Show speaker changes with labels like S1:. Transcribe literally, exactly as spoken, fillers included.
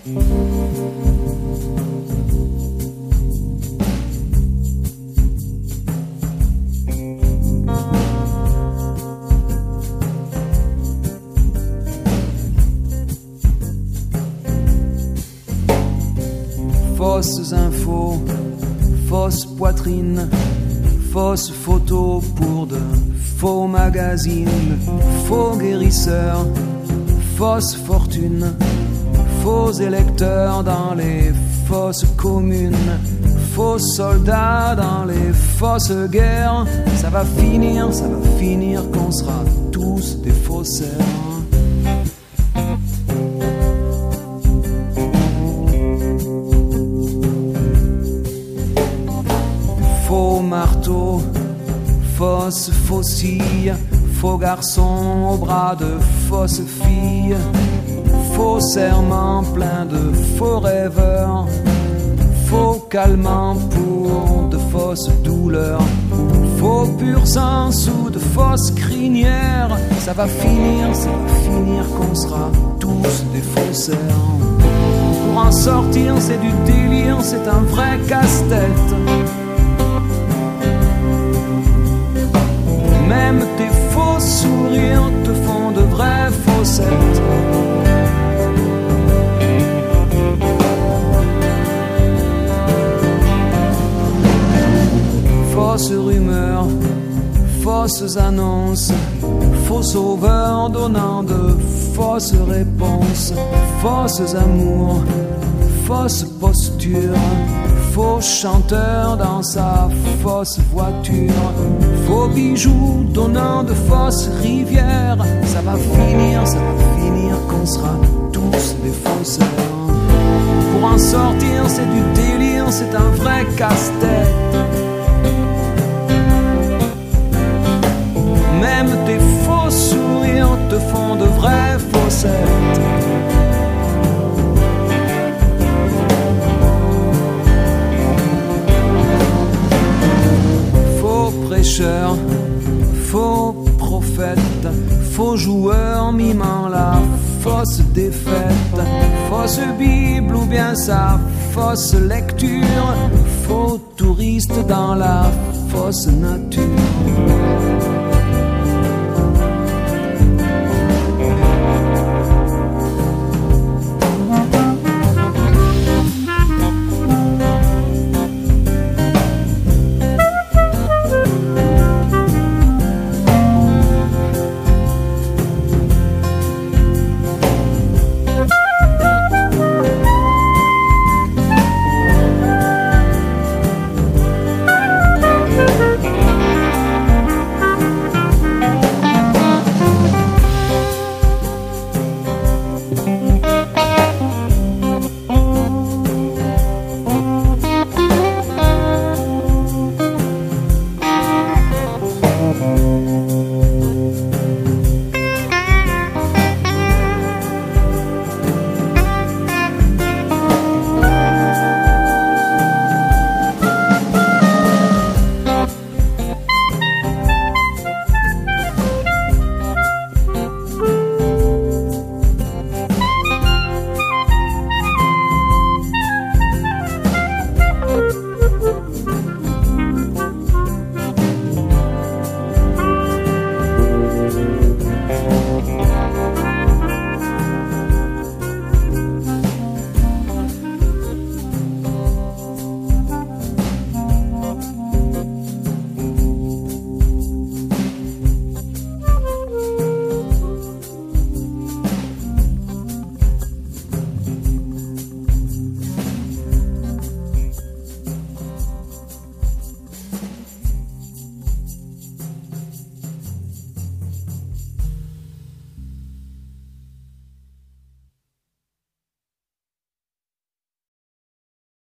S1: Fausses infos, fausses poitrines, fausses photos pour de faux magazines, faux guérisseurs, fausses fortunes, faux électeurs dans les fosses communes, faux soldats dans les fosses guerres. Ça va finir, ça va finir qu'on sera tous des faussaires. Faux marteau, fausse faucille, faux garçon au bras de fausses filles, faux serment plein de faux rêveurs, faux calmant pour de fausses douleurs, faux pur sang sous de fausses crinières. Ça va finir, ça va finir qu'on sera tous des faussaires. Pour en sortir c'est du délire, c'est un vrai casse-tête. Même tes faux sourires te font de vraies faussettes. Fausses rumeurs, fausses annonces, faux sauveurs donnant de fausses réponses, fausses amours, fausses postures, faux chanteur dans sa fausse voiture, faux bijoux donnant de fausses rivières. Ça va finir, ça va finir qu'on sera tous des faussaires. Pour en sortir c'est du délire, c'est un vrai casse-tête. Même tes faux sourires te font de vraies faussettes. Faux prêcheurs, faux prophètes, faux joueurs mimant la fausse défaite, fausse Bible ou bien sa fausse lecture, faux touristes dans la fausse nature.